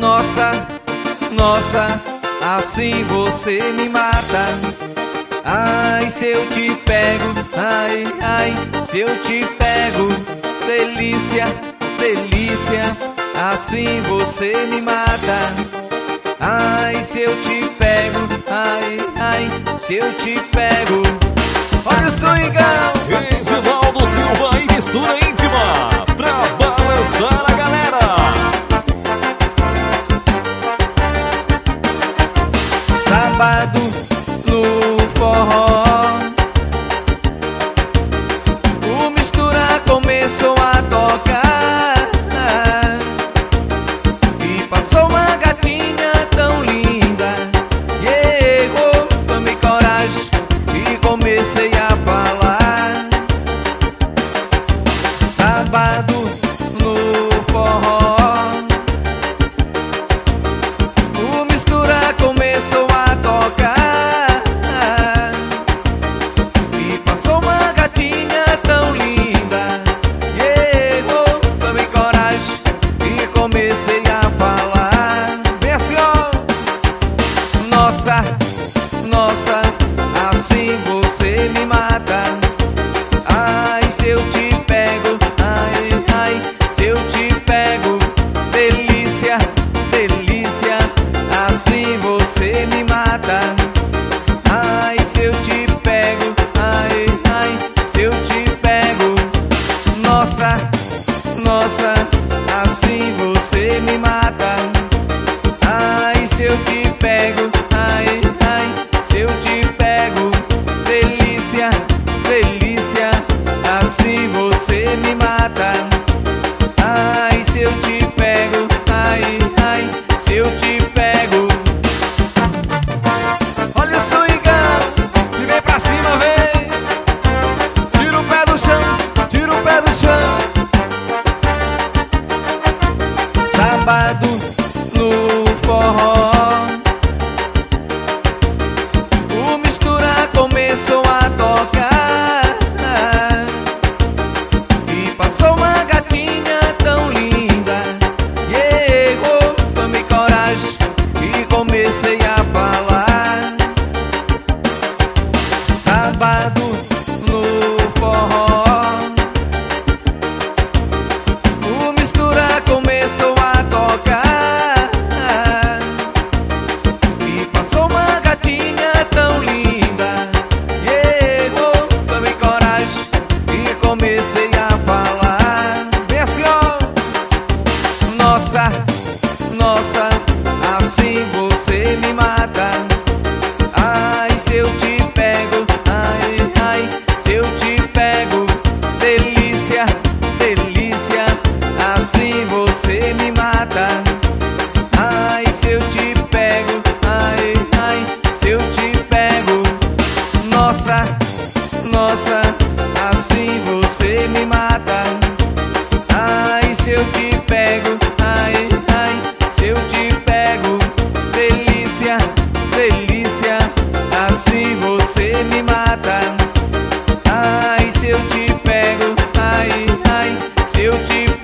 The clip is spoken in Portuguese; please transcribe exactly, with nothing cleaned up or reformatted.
Nossa, nossa, assim você me mata. Ai, se eu te pego, ai, ai, se eu te pego, delícia, delícia, assim você me mata. Ai, se eu te pego, ai, ai, se eu te pego. Olha o swingão! Reginaldo Silva e Mistura Íntima, pra balançar a galera. Sábado no forró, o Mistura começou a tocar e passou uma gatinha tão linda. Chegou, tomei coragem e comecei a falar. Sábado no forró, o Mistura começou a tocar e passou uma gatinha tão linda. Chegou, tomei coragem e comecei a falar. Vem assim, ó. Nossa, nossa, assim você me mata. Ai, se eu te pego, ai, ai, se eu te pego, delícia, delícia, assim você me mata. Ai, se eu te pego, ai, ai, se eu te pego. Nossa, nossa, assim você me mata. Ai, se eu te pego, ai, ai, se eu te pego, delícia, delícia, assim você me mata. Ai, se eu te pego, ai, ai, se eu te pego. Olha o swingão, e vem pra cima, vem. Tira o pé do chão, tira o pé do chão. Sábado no forró, o Mistura começou a tocar e passou uma gatinha tão linda. Chegou, tomei coragem e comecei a falar. Sábado no forró, o Mistura começou a tocar e passou uma gatinha tão linda. Chegou, tomei coragem e comecei a falar. Vem assim, ó. Nossa, nossa, assim você me mata. Ai, se eu te pego, ai, ai, se eu te pego, delícia, delícia, assim você me mata. Ai, se eu te pego, ai, ai, se eu te pego. Nossa, nossa, assim você me mata. Ai, se eu te pego, ai, ai, se eu te pego, delícia, delícia, assim você me mata. Ai, se eu te pego, ai, ai, se eu te